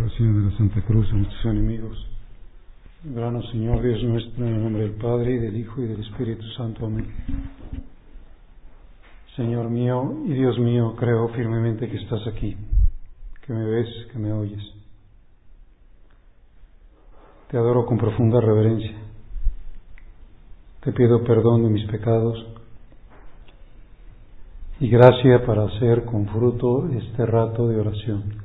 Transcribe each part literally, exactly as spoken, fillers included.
oración de la Santa Cruz de nuestros enemigos. Líbranos, Señor Dios nuestro, en el nombre del Padre, y del Hijo, y del Espíritu Santo. Amén. Señor mío y Dios mío, creo firmemente que estás aquí, que me ves, que me oyes. Te adoro con profunda reverencia. Te pido perdón de mis pecados y gracia para hacer con fruto este rato de oración.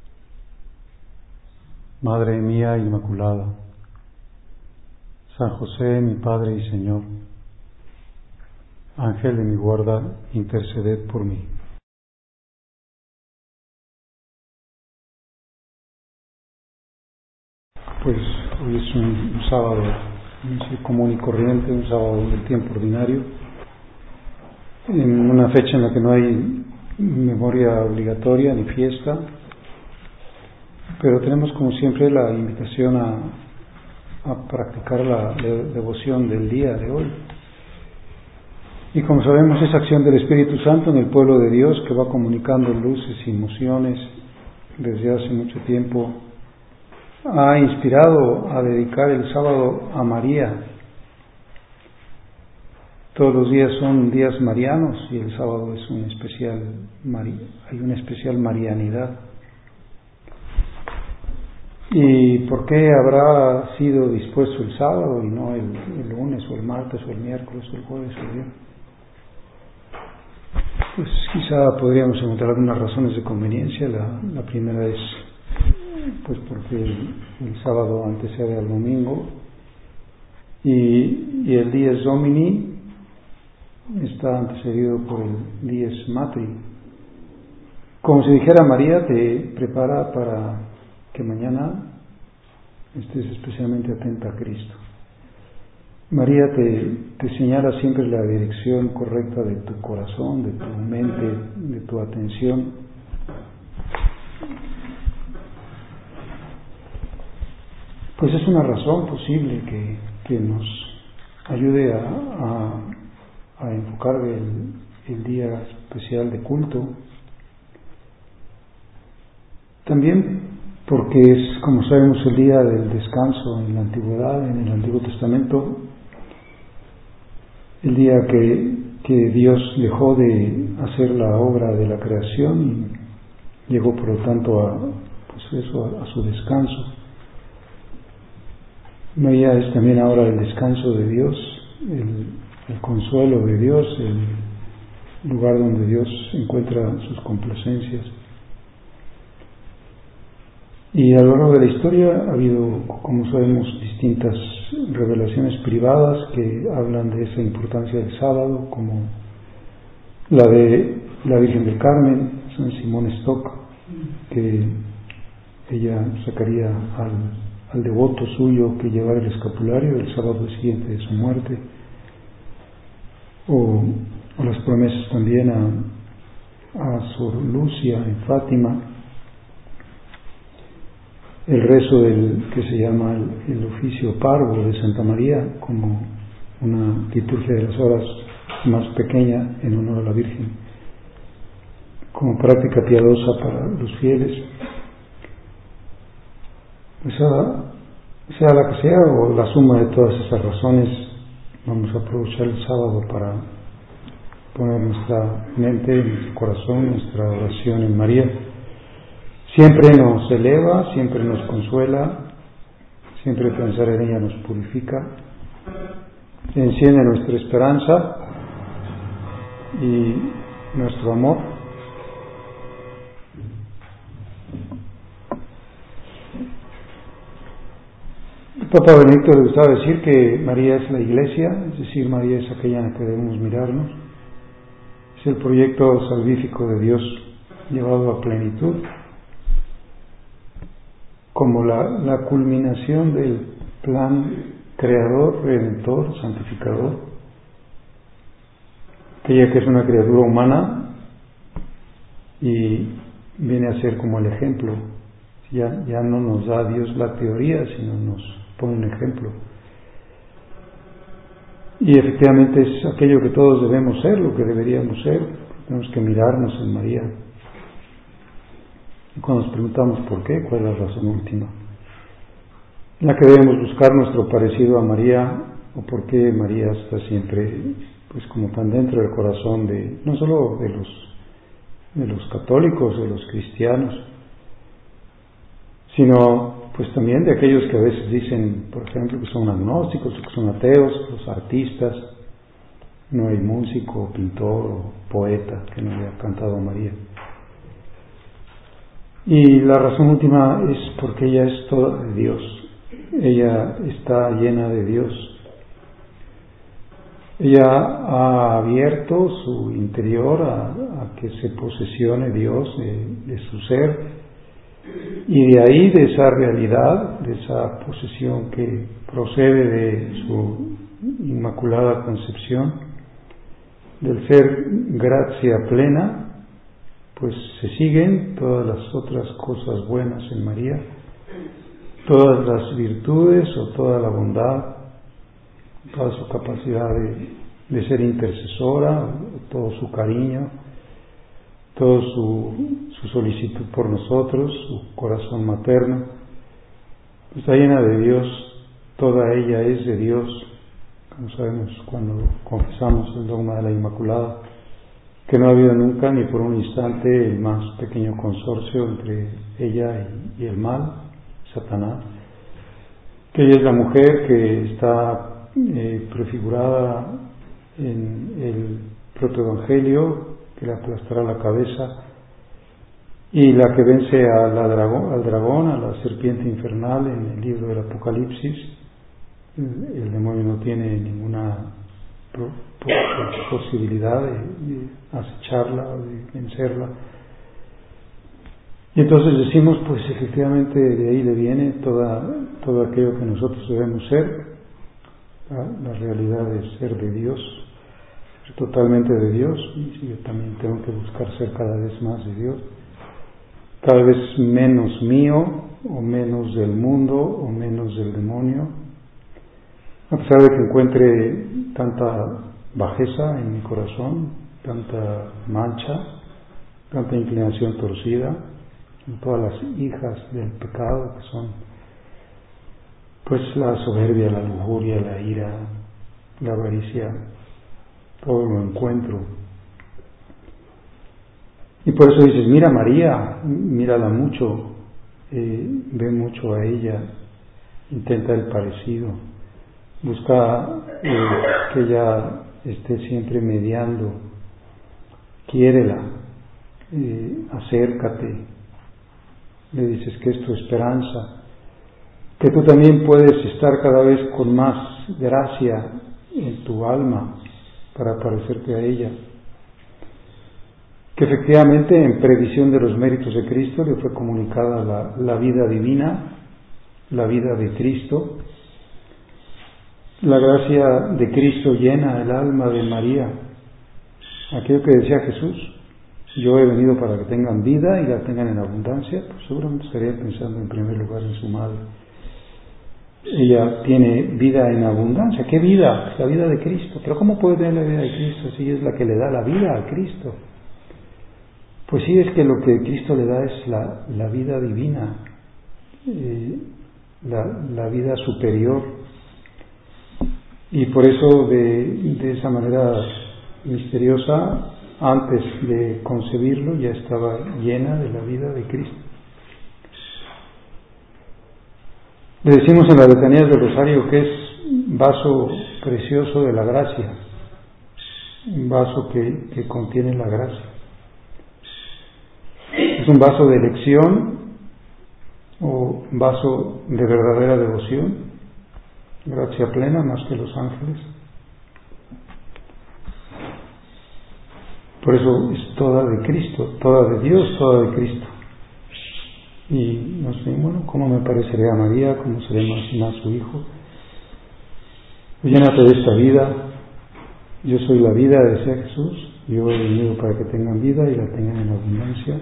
Madre mía Inmaculada, San José, mi Padre y Señor, Ángel de mi guarda, interceded por mí. Pues hoy es un, un sábado un común y corriente, un sábado del tiempo ordinario, en una fecha en la que no hay memoria obligatoria ni fiesta, pero tenemos como siempre la invitación a, a practicar la devoción del día de hoy. Y como sabemos, es acción del Espíritu Santo en el pueblo de Dios que va comunicando luces y emociones desde hace mucho tiempo. Ha inspirado a dedicar el sábado a María. Todos los días son días marianos y el sábado es un especial, hay una especial marianidad. ¿Y por qué habrá sido dispuesto el sábado y no el, el lunes o el martes o el miércoles o el jueves o el viernes? Pues quizá podríamos encontrar algunas razones de conveniencia. La, la primera es pues porque el, el sábado antecede al domingo y, y el Dies Domini está antecedido por el Dies Matri. Como si dijera María, te prepara para que mañana estés especialmente atenta a Cristo. María te, te señala siempre la dirección correcta de tu corazón, de tu mente, de tu atención. Pues es una razón posible que, que nos ayude a, a, a enfocar el, el día especial de culto. También porque es, como sabemos, el día del descanso en la antigüedad, en el Antiguo Testamento, el día que, que Dios dejó de hacer la obra de la creación y llegó por lo tanto a, pues eso, a, a su descanso. María es también ahora el descanso de Dios, el, el consuelo de Dios, el lugar donde Dios encuentra sus complacencias. Y a lo largo de la historia ha habido, como sabemos, distintas revelaciones privadas que hablan de esa importancia del sábado, como la de la Virgen del Carmen, San Simón Stock, que ella sacaría al, al devoto suyo que llevara el escapulario el sábado siguiente de su muerte, o, o las promesas también a, a Sor Lucia en Fátima, el rezo del que se llama el, el oficio parvo de Santa María como una liturgia de las horas más pequeña en honor a la Virgen, como práctica piadosa para los fieles. Sea, sea la que sea o la suma de todas esas razones, vamos a aprovechar el sábado para poner nuestra mente, nuestro corazón, nuestra oración en María. Siempre nos eleva, siempre nos consuela, siempre pensar en ella nos purifica, enciende nuestra esperanza y nuestro amor. El Papa Benedicto le gustaba decir que María es la Iglesia, es decir, María es aquella en la que debemos mirarnos, es el proyecto salvífico de Dios llevado a plenitud, como la, la culminación del plan creador, redentor, santificador. Aquella que es una criatura humana y viene a ser como el ejemplo. Ya, ya no nos da Dios la teoría, sino nos pone un ejemplo. Y efectivamente es aquello que todos debemos ser, lo que deberíamos ser. Tenemos que mirarnos en María. Y cuando nos preguntamos por qué, ¿cuál es la razón última? En la que debemos buscar nuestro parecido a María, o por qué María está siempre, pues como tan dentro del corazón de, no solo de los, de los católicos, de los cristianos, sino pues también de aquellos que a veces dicen, por ejemplo, que son agnósticos, que son ateos, los artistas. No hay músico, pintor o poeta que no haya cantado a María. Y la razón última es porque ella es toda de Dios. Ella está llena de Dios. Ella ha abierto su interior a, a que se posesione Dios de, de su ser, y de ahí, de esa realidad, de esa posesión que procede de su inmaculada concepción, del ser gracia plena, pues se siguen todas las otras cosas buenas en María, todas las virtudes o toda la bondad, toda su capacidad de, de ser intercesora, todo su cariño, toda su, su solicitud por nosotros, su corazón materno. Está llena de Dios, toda ella es de Dios, como sabemos cuando confesamos el dogma de la Inmaculada, que no ha habido nunca ni por un instante el más pequeño consorcio entre ella y, y el mal, Satanás, que ella es la mujer que está eh, prefigurada en el protoevangelio, que le aplastará la cabeza, y la que vence a la dragón, al dragón, a la serpiente infernal en el libro del Apocalipsis. El demonio no tiene ninguna pro, po, posibilidad de, de acecharla, de vencerla. Y entonces decimos, pues efectivamente de ahí le viene toda, todo aquello que nosotros debemos ser, la, la realidad de ser de Dios, ser totalmente de Dios. Y yo también tengo que buscar ser cada vez más de Dios, cada vez menos mío, o menos del mundo, o menos del demonio. A pesar de que encuentre tanta bajeza en mi corazón, tanta mancha, tanta inclinación torcida, en todas las hijas del pecado, que son pues la soberbia, la lujuria, la ira, la avaricia, todo lo encuentro. Y por eso dices, mira a María, mírala mucho, eh, ve mucho a ella, intenta el parecido, busca eh, que ella esté siempre mediando, quiérela, eh, acércate, le dices que es tu esperanza, que tú también puedes estar cada vez con más gracia en tu alma para parecerte a ella, que efectivamente en previsión de los méritos de Cristo le fue comunicada la, la vida divina, la vida de Cristo. La gracia de Cristo llena el alma de María. Aquello que decía Jesús, yo he venido para que tengan vida y la tengan en abundancia, pues seguramente estaría pensando en primer lugar en su madre. Ella tiene vida en abundancia. ¿Qué vida? La vida de Cristo. ¿Pero cómo puede tener la vida de Cristo si es la que le da la vida a Cristo? Pues sí, es que lo que Cristo le da es la, la vida divina, eh, la, la vida superior. Y por eso de, de esa manera misteriosa, antes de concebirlo ya estaba llena de la vida de Cristo. Le decimos en las letanías del Rosario que es vaso precioso de la gracia, un vaso que, que contiene la gracia. Es un vaso de elección o vaso de verdadera devoción, gracia plena más que los ángeles. Por eso es toda de Cristo, toda de Dios, toda de Cristo. Y no sé, bueno, ¿cómo me parecería a María? ¿Cómo seré más, más su hijo? Llénate de esta vida. Yo soy la vida, decía Jesús. Yo he venido para que tengan vida y la tengan en abundancia.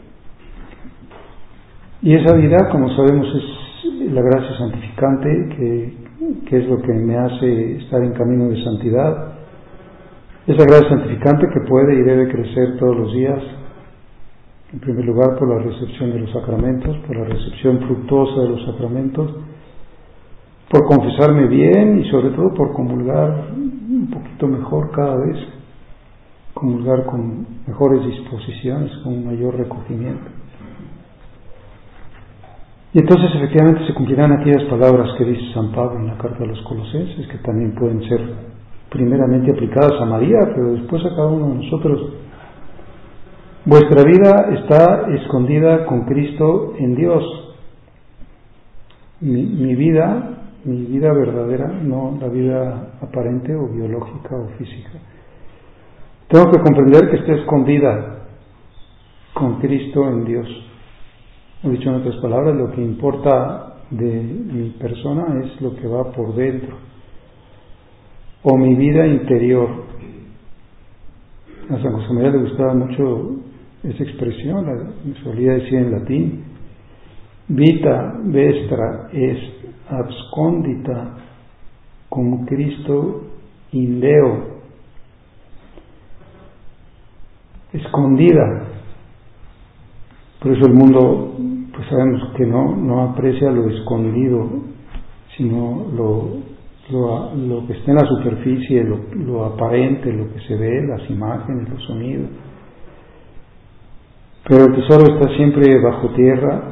Y esa vida, como sabemos, es la gracia santificante, que, que es lo que me hace estar en camino de santidad. Esa gracia santificante que puede y debe crecer todos los días En primer lugar, por la recepción de los sacramentos, por la recepción fructuosa de los sacramentos, por confesarme bien y sobre todo por comulgar un poquito mejor cada vez, comulgar con mejores disposiciones, con un mayor recogimiento. Y entonces efectivamente se cumplirán aquellas palabras que dice San Pablo en la carta a los Colosenses, que también pueden ser primeramente aplicadas a María, pero después a cada uno de nosotros. Vuestra vida está escondida con Cristo en Dios. Mi, mi vida, mi vida verdadera, no la vida aparente o biológica o física. Tengo que comprender que está escondida con Cristo en Dios. He dicho en otras palabras, lo que importa de mi persona es lo que va por dentro, o mi vida interior. A San José María le gustaba mucho esa expresión, la solía decir en latín: vita vestra est abscondita cum Cristo in Deo. Escondida. Por eso el mundo, pues sabemos que no, no aprecia lo escondido, sino lo, lo, lo que está en la superficie, lo, lo aparente, lo que se ve, las imágenes, los sonidos. Pero el tesoro está siempre bajo tierra,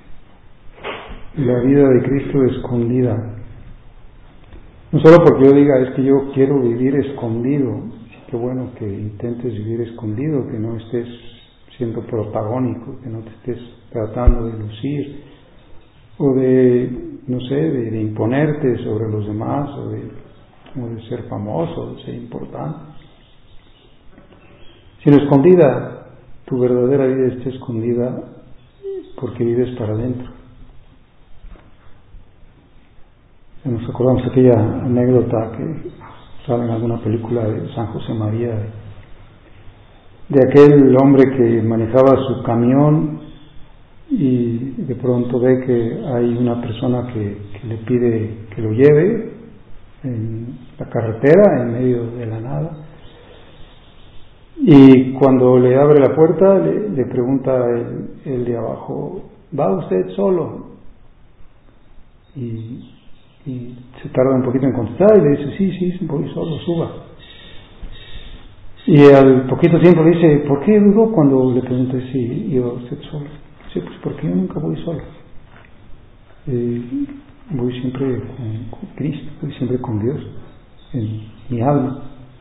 y la vida de Cristo escondida. No solo porque yo diga, es que yo quiero vivir escondido. Qué bueno que intentes vivir escondido, que no estés siendo protagónico, que no te estés tratando de lucir o de, no sé, de, de imponerte sobre los demás o de, o de ser famoso, de ser importante. Sino escondida, tu verdadera vida está escondida porque vives para adentro. Nos acordamos de aquella anécdota que sale en alguna película de San José María, de, de aquel hombre que manejaba su camión y de pronto ve que hay una persona que, que le pide que lo lleve en la carretera en medio de la nada, y cuando le abre la puerta le, le pregunta el, el de abajo: ¿va usted solo? Y Y se tarda un poquito en contestar y le dice: sí, sí, voy solo, suba. Y al poquito tiempo le dice: ¿por qué dudó cuando le pregunté si iba usted solo? Sí, pues porque yo nunca voy solo. Eh, voy siempre con, con Cristo, voy siempre con Dios en mi alma.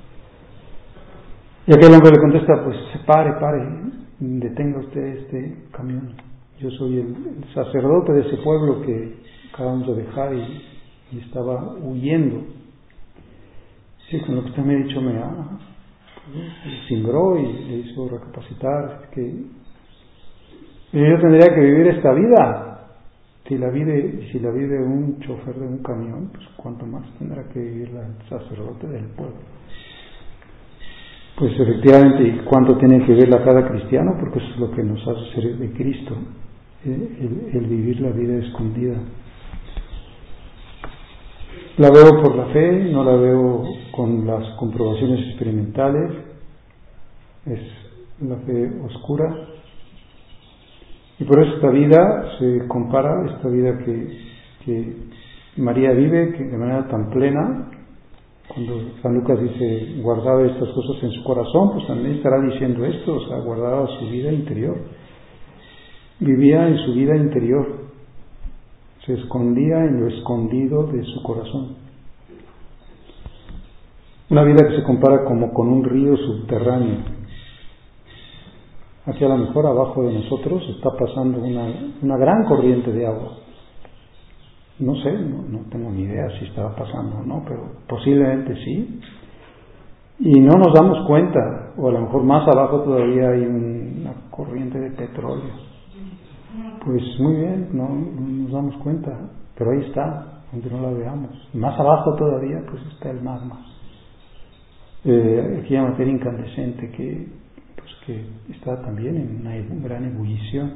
Y aquel hombre le contesta: pues pare, pare, detenga usted este camión. Yo soy el, el sacerdote de ese pueblo que acabamos de dejar y y estaba huyendo. Sí, con lo que usted me ha dicho me ha me cimbró y le hizo recapacitar que yo tendría que vivir esta vida. Si la vive, si la vive un chofer de un camión, pues cuánto más tendrá que vivir el sacerdote del pueblo. Pues efectivamente, ¿y cuánto tiene que verla cada cristiano? Porque eso es lo que nos hace ser de Cristo, el, el vivir la vida escondida. La veo por la fe, no la veo con las comprobaciones experimentales, es la fe oscura. Y por eso esta vida se compara, esta vida que, que María vive que de manera tan plena. Cuando San Lucas dice guardaba estas cosas en su corazón, pues también estará diciendo esto, o sea, guardaba su vida interior. Vivía en su vida interior. Se escondía en lo escondido de su corazón. Una vida que se compara como con un río subterráneo. Aquí a lo mejor abajo de nosotros está pasando una, una gran corriente de agua. No sé, no, no tengo ni idea si estaba pasando o no, pero posiblemente sí. Y no nos damos cuenta, o a lo mejor más abajo todavía hay una corriente de petróleo. Pues muy bien, no, no nos damos cuenta, pero ahí está, aunque no la veamos. Más abajo todavía pues está el magma, eh, aquella materia incandescente que, pues, que está también en una gran ebullición.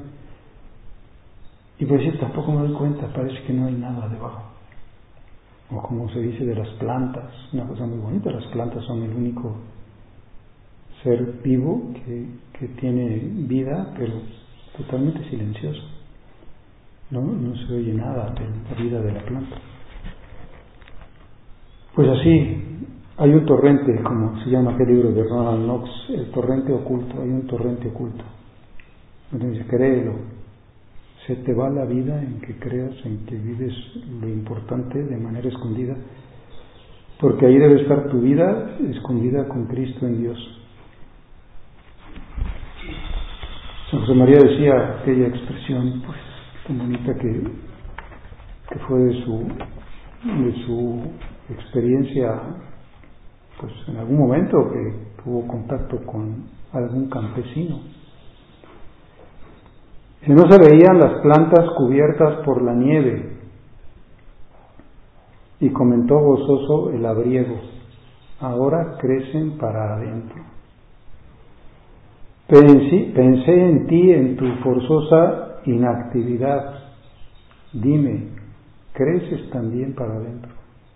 Y por eso tampoco me doy cuenta, parece que no hay nada debajo. O como se dice de las plantas, una cosa muy bonita, las plantas son el único ser vivo que, que tiene vida, pero totalmente silencioso. No, no se oye nada de la vida de la planta. Pues así, hay un torrente, como se llama aquel libro de Ronald Knox, el torrente oculto, hay un torrente oculto. Entonces, créelo. Se te va la vida en que creas, en que vives lo importante de manera escondida, porque ahí debe estar tu vida escondida con Cristo en Dios. San José María decía aquella expresión, pues, tan bonita que, que fue de su, de su experiencia, pues en algún momento que tuvo contacto con algún campesino. Si no se veían las plantas cubiertas por la nieve, y comentó gozoso el labriego, ahora crecen para adentro. Pensé, pensé en ti en tu forzosa inactividad. Dime, ¿creces también para adentro?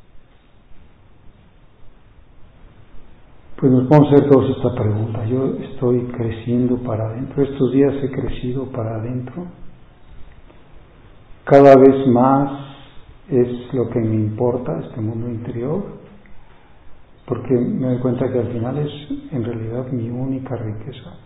Pues nos podemos hacer todos esta pregunta. Yo estoy creciendo para adentro. Estos días he crecido para adentro. Cada vez más es lo que me importa, este mundo interior, porque me doy cuenta que al final es en realidad mi única riqueza.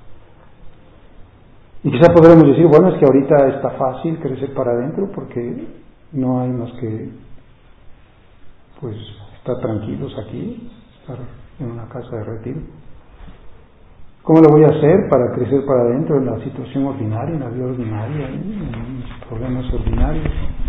Y quizá podremos decir, bueno, es que ahorita está fácil crecer para adentro porque no hay más que pues estar tranquilos aquí, estar en una casa de retiro. ¿Cómo lo voy a hacer para crecer para adentro en la situación ordinaria, en la vida ordinaria, en mis problemas ordinarios?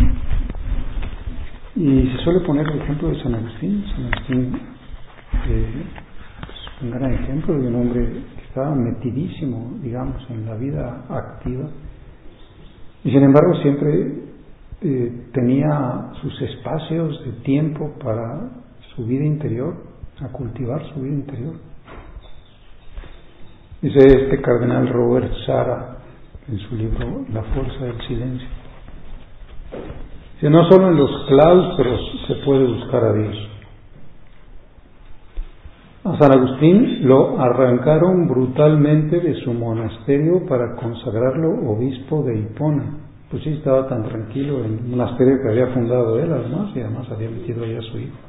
Y se suele poner el ejemplo de San Agustín. San Agustín, eh, pues, un gran ejemplo de un hombre que estaba metidísimo, digamos, en la vida activa, y sin embargo siempre eh, tenía sus espacios de tiempo para su vida interior, a cultivar su vida interior. Dice este cardenal Robert Sara en su libro La fuerza del silencio, que no solo en los claustros se puede buscar a Dios. A San Agustín lo arrancaron brutalmente de su monasterio para consagrarlo obispo de Hipona. Pues sí, estaba tan tranquilo en un monasterio que había fundado él, además, y además había metido ahí a su hijo.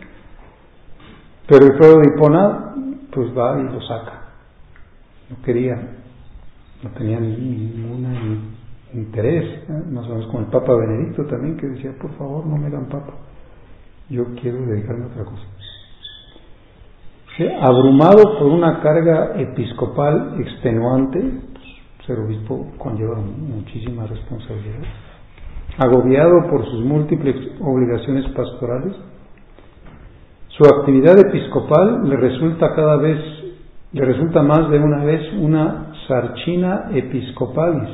Pero el pueblo de Hipona, pues va y lo saca. No quería, no tenía ningún interés, ¿eh? Más o menos como el Papa Benedicto también, que decía, por favor, no me hagan Papa, yo quiero dedicarme a otra cosa. ¿Sí? Abrumado por una carga episcopal extenuante, pues, ser obispo conlleva muchísima responsabilidad, agobiado por sus múltiples obligaciones pastorales, su actividad episcopal le resulta cada vez, le resulta más de una vez una sarcina episcopalis.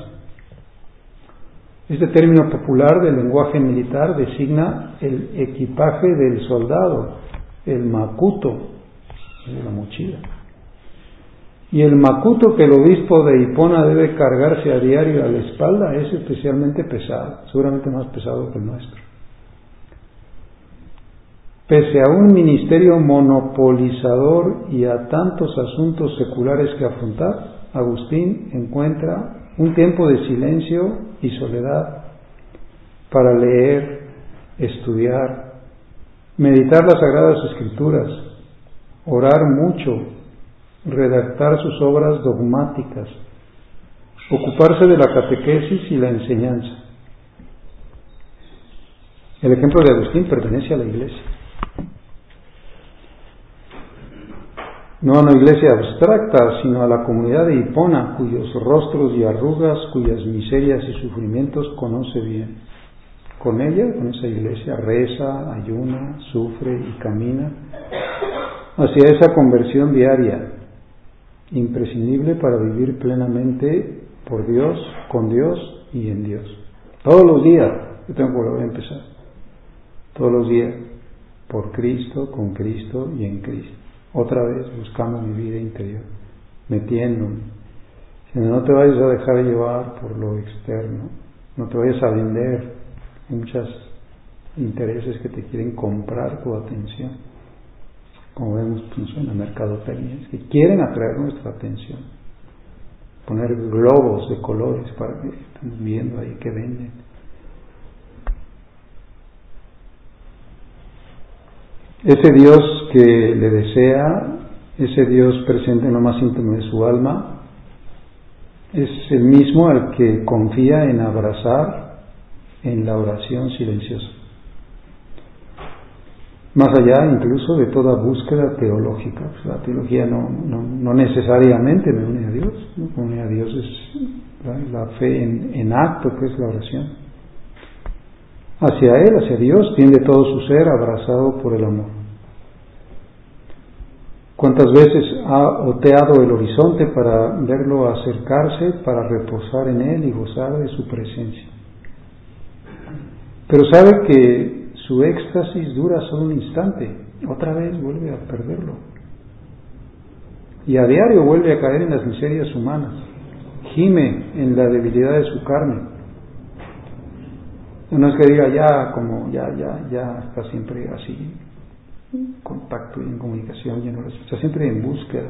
Este término popular del lenguaje militar designa el equipaje del soldado, el macuto, la mochila. Y el macuto que el obispo de Hipona debe cargarse a diario a la espalda es especialmente pesado, seguramente más pesado que el nuestro. Pese a un ministerio monopolizador y a tantos asuntos seculares que afrontar, Agustín encuentra un tiempo de silencio y soledad para leer, estudiar, meditar las Sagradas Escrituras, orar mucho, redactar sus obras dogmáticas, ocuparse de la catequesis y la enseñanza. El ejemplo de Agustín pertenece a la Iglesia. No a una iglesia abstracta, sino a la comunidad de Hipona, cuyos rostros y arrugas, cuyas miserias y sufrimientos conoce bien. Con ella, con esa iglesia, reza, ayuna, sufre y camina hacia esa conversión diaria, imprescindible para vivir plenamente por Dios, con Dios y en Dios. Todos los días, yo tengo que volver a empezar, todos los días, por Cristo, con Cristo y en Cristo. Otra vez buscando mi vida interior, metiéndome. Si no te vayas a dejar llevar por lo externo, no te vayas a vender. Hay muchos intereses que te quieren comprar tu atención. como vemos pues, en la mercadotecnia, que quieren atraer nuestra atención, poner globos de colores para que estemos viendo ahí que venden. Ese Dios que le desea, ese Dios presente en lo más íntimo de su alma, es el mismo al que confía en abrazar en la oración silenciosa. Más allá incluso de toda búsqueda teológica. Pues la teología no, no, no necesariamente me une a Dios. ¿no? Me une a Dios es la, la fe en, en acto, que es la oración. Hacia Él, hacia Dios, tiende todo su ser abrazado por el amor. ¿Cuántas veces ha oteado el horizonte para verlo acercarse, para reposar en Él y gozar de su presencia? Pero sabe que su éxtasis dura solo un instante, otra vez vuelve a perderlo. Y a diario vuelve a caer en las miserias humanas, gime en la debilidad de su carne. No es que diga ya, como ya, ya, ya está siempre así, en contacto y en comunicación, ya no, está siempre en búsqueda.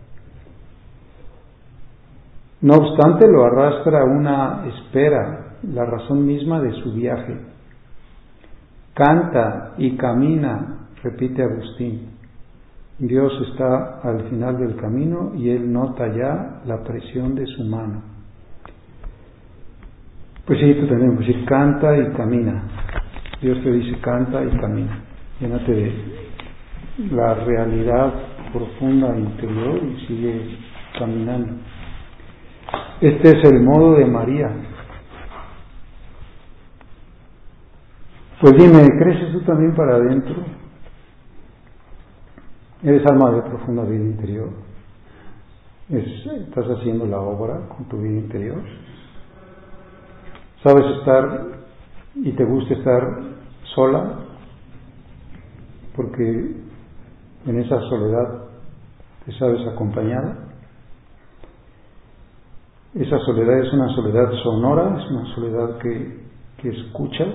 No obstante, lo arrastra una espera, la razón misma de su viaje. Canta y camina, repite Agustín. Dios está al final del camino y él nota ya la presión de su mano. Pues sí, tú también puedes decir canta y camina. Dios te dice canta y camina. Llénate de la realidad profunda interior y sigue caminando. Este es el modo de María. Pues dime, ¿creces tú también para adentro? ¿Eres alma de profunda vida interior? ¿Es, ¿Estás haciendo la obra con tu vida interior? ¿Sabes estar y te gusta estar sola? Porque en esa soledad te sabes acompañada. Esa soledad es una soledad sonora, es una soledad que, que escucha.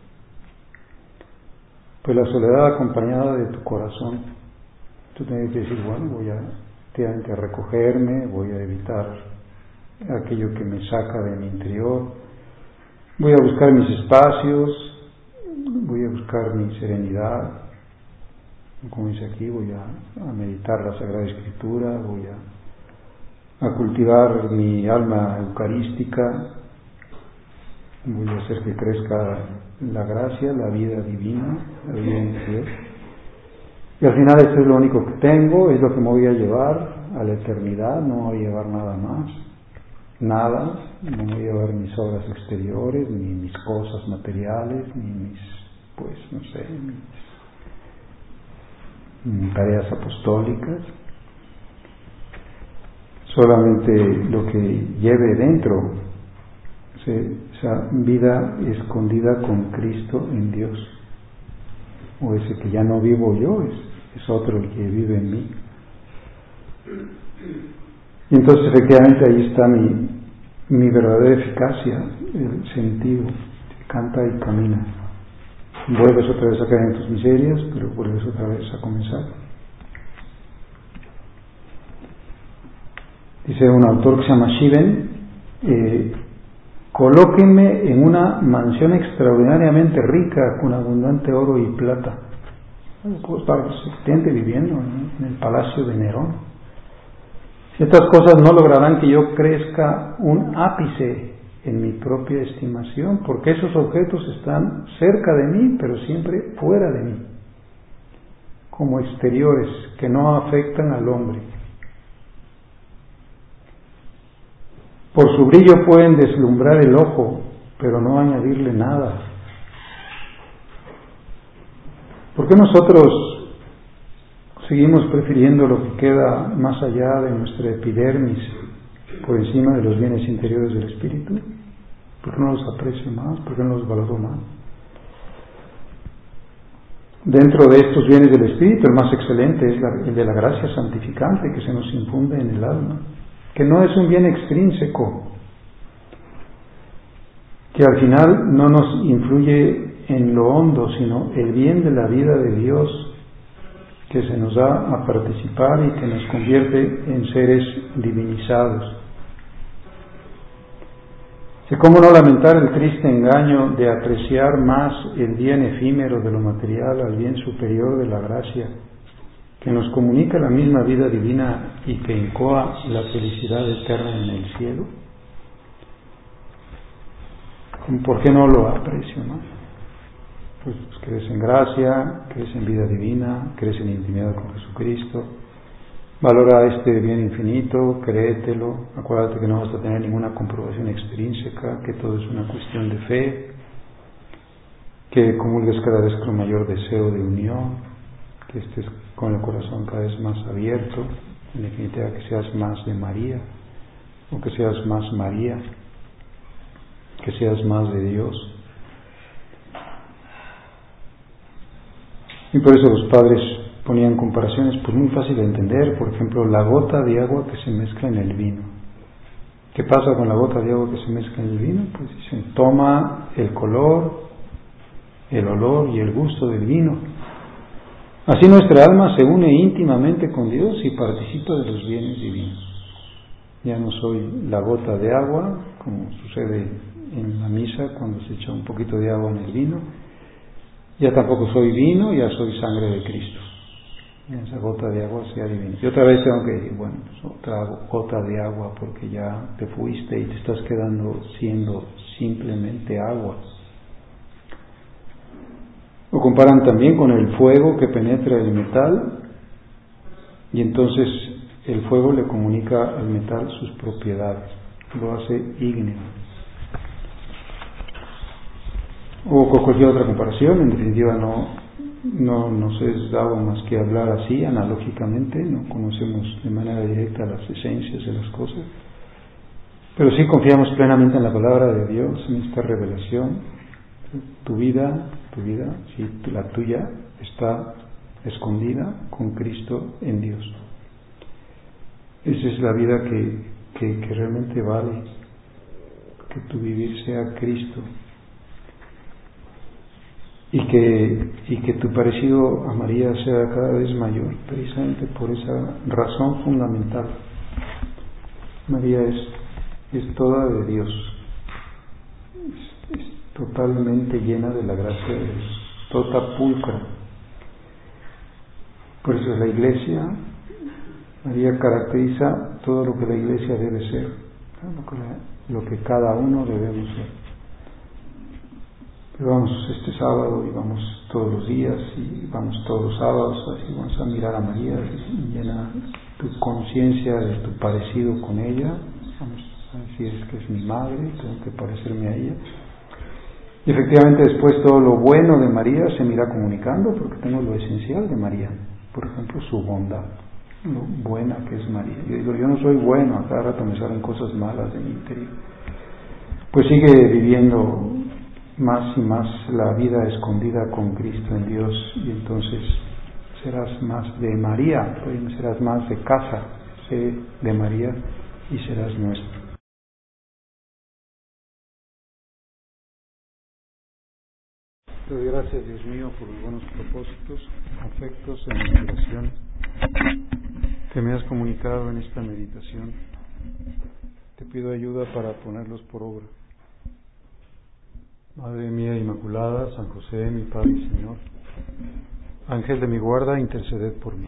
Pues la soledad acompañada de tu corazón. Tú tienes que decir, bueno, voy a, a recogerme, voy a evitar aquello que me saca de mi interior, voy a buscar mis espacios, voy a buscar mi serenidad, como dice aquí, voy a, a meditar la Sagrada Escritura, voy a, a cultivar mi alma eucarística, voy a hacer que crezca la gracia, la vida divina, la vida en Dios. Y al final esto es lo único que tengo, es lo que me voy a llevar a la eternidad, no voy a llevar nada más, nada, no voy a llevar mis obras exteriores, ni mis cosas materiales, ni mis, pues, no sé, mis tareas apostólicas. Solamente lo que lleve dentro, esa vida escondida con Cristo en Dios, o ese que ya no vivo yo, es, es otro el que vive en mí. Y entonces efectivamente ahí está mi, mi verdadera eficacia, el sentido, canta y camina. Vuelves otra vez a caer en tus miserias, pero vuelves otra vez a comenzar. Dice un autor que se llama Shiven, eh, colóquenme en una mansión extraordinariamente rica con abundante oro y plata. Puedo estar efectivamente viviendo en el palacio de Nerón. Estas cosas no lograrán que yo crezca un ápice en mi propia estimación, porque esos objetos están cerca de mí, pero siempre fuera de mí, como exteriores que no afectan al hombre. Por su brillo pueden deslumbrar el ojo, pero no añadirle nada. ¿Por qué nosotros seguimos prefiriendo lo que queda más allá de nuestra epidermis por encima de los bienes interiores del espíritu? ¿Por qué no los aprecio más? ¿Por qué no los valoro más? Dentro de estos bienes del espíritu, el más excelente es la, el de la gracia santificante que se nos infunde en el alma, que no es un bien extrínseco, que al final no nos influye en lo hondo, sino el bien de la vida de Dios que se nos da a participar y que nos convierte en seres divinizados. ¿Y cómo no lamentar el triste engaño de apreciar más el bien efímero de lo material al bien superior de la gracia, que nos comunica la misma vida divina y que incoa la felicidad eterna en el cielo? ¿Por qué no lo aprecio más? Pues crees en gracia, crees en vida divina, crees en intimidad con Jesucristo. Valora este bien infinito, créetelo, acuérdate que no vas a tener ninguna comprobación extrínseca, que todo es una cuestión de fe, que comulgues cada vez con mayor deseo de unión, que estés con el corazón cada vez más abierto, en definitiva que seas más de María, o que seas más María, que seas más de Dios. Y por eso los padres ponían comparaciones pues muy fácil de entender. Por ejemplo, la gota de agua que se mezcla en el vino. ¿Qué pasa con la gota de agua que se mezcla en el vino? Pues dicen, toma el color, el olor y el gusto del vino. Así nuestra alma se une íntimamente con Dios y participa de los bienes divinos. Ya no soy la gota de agua, como sucede en la misa cuando se echa un poquito de agua en el vino. Ya tampoco soy vino, ya soy sangre de Cristo. Esa gota de agua sea divina. Y otra vez tengo que decir, bueno, pues otra gota de agua porque ya te fuiste y te estás quedando siendo simplemente agua. Lo comparan también con el fuego que penetra el metal y entonces el fuego le comunica al metal sus propiedades, lo hace ígneo. O con cualquier otra comparación, en definitiva no, no nos es dado más que hablar así, analógicamente, no conocemos de manera directa las esencias de las cosas, pero sí confiamos plenamente en la palabra de Dios, en esta revelación. Tu vida, tu vida, sí, la tuya está escondida con Cristo en Dios. Esa es la vida que, que, que realmente vale, que tu vivir sea Cristo. Y que, y que tu parecido a María sea cada vez mayor, precisamente por esa razón fundamental. María es, es toda de Dios, es, es totalmente llena de la gracia de Dios, tota pulcra. Por eso la Iglesia, María caracteriza todo lo que la Iglesia debe ser, lo que, la, lo que cada uno debemos ser. Vamos este sábado y vamos todos los días y vamos todos los sábados, así vamos a mirar a María, llena tu conciencia de tu parecido con ella, vamos a decir que es mi madre, tengo que parecerme a ella. Y efectivamente después todo lo bueno de María se me irá comunicando porque tengo lo esencial de María, por ejemplo su bondad, lo buena que es María. Yo digo, yo no soy bueno, a cada rato me salen cosas malas de mi interior. Pues sigue viviendo más y más la vida escondida con Cristo en Dios y entonces serás más de María, serás más de casa, sé de María y serás nuestro. Te doy gracias, Dios mío, por los buenos propósitos, afectos e inspiración que me has comunicado en esta meditación. Te pido ayuda para ponerlos por obra. Madre mía Inmaculada, San José, mi Padre y Señor, Ángel de mi guarda, interceded por mí.